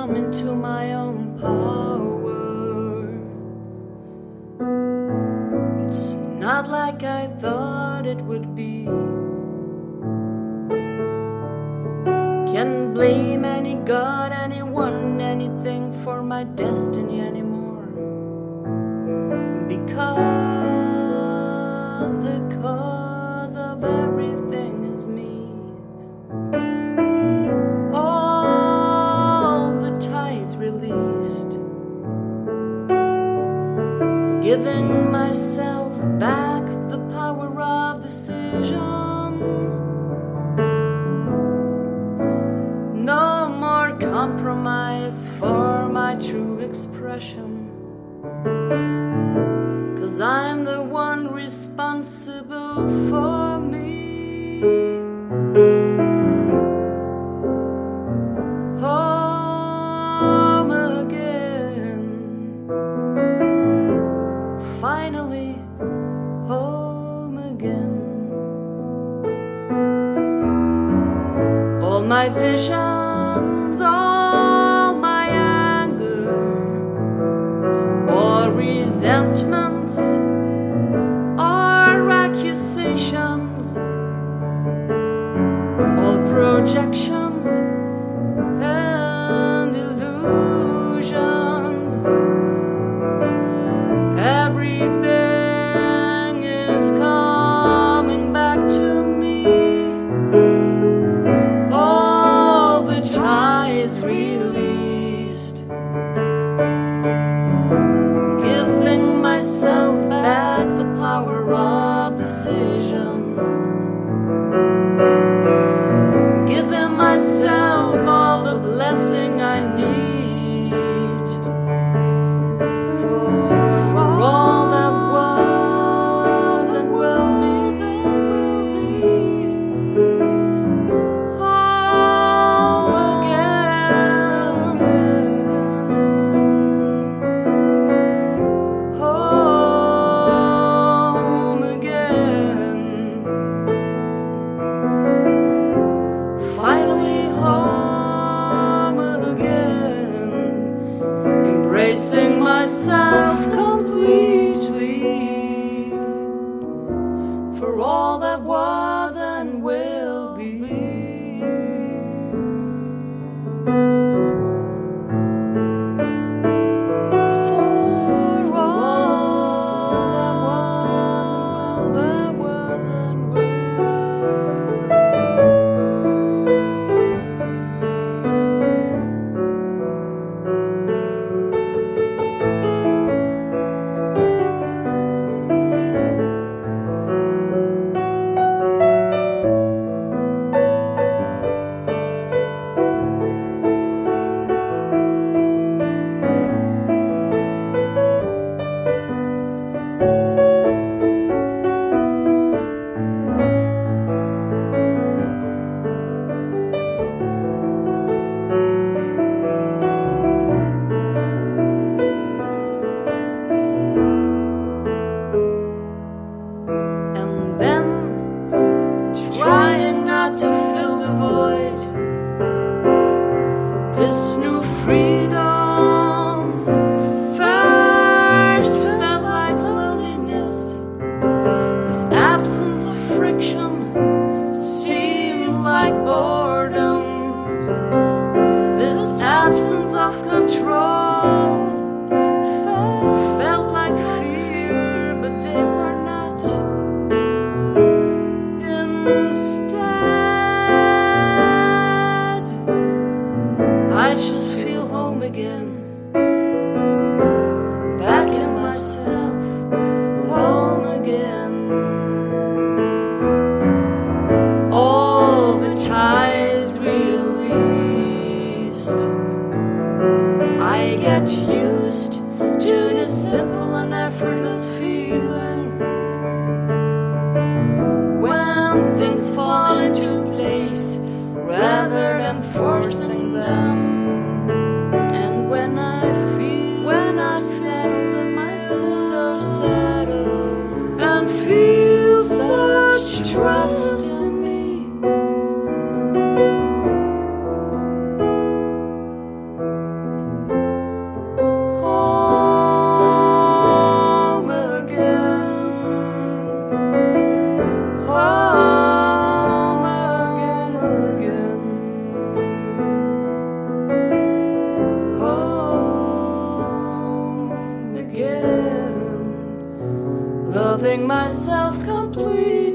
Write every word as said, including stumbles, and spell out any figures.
come into my own power. It's not like I thought it would be. Can't blame any god, anyone, anything for my destiny anymore, because the cause of everything is me. All the ties released, giving myself back the power of decision. No more compromise for my true expression, 'cause I'm the one responsible for me. Home again, finally home again. All my visions, all my anger, all resentments, all accusations, all projections and illusions, everything is coming back to me. All the ties released, giving myself back the power of decision, giving myself all the blessing I need for, for all that was and will be. Home again, home again, finally home again, embracing myself completely for all that was and will be. For all that was and will to fill the void, this new freedom first felt like loneliness. This absence of friction seemed like boredom. This absence of control felt like fear, but they were not. Instead, I just feel home again, back in myself, home again. All the ties released, I get used to this simple and effortless feeling. When things fall into place rather than forcing them, and when I feel when I settle myself so settled and feel such trust in me. loving myself completely.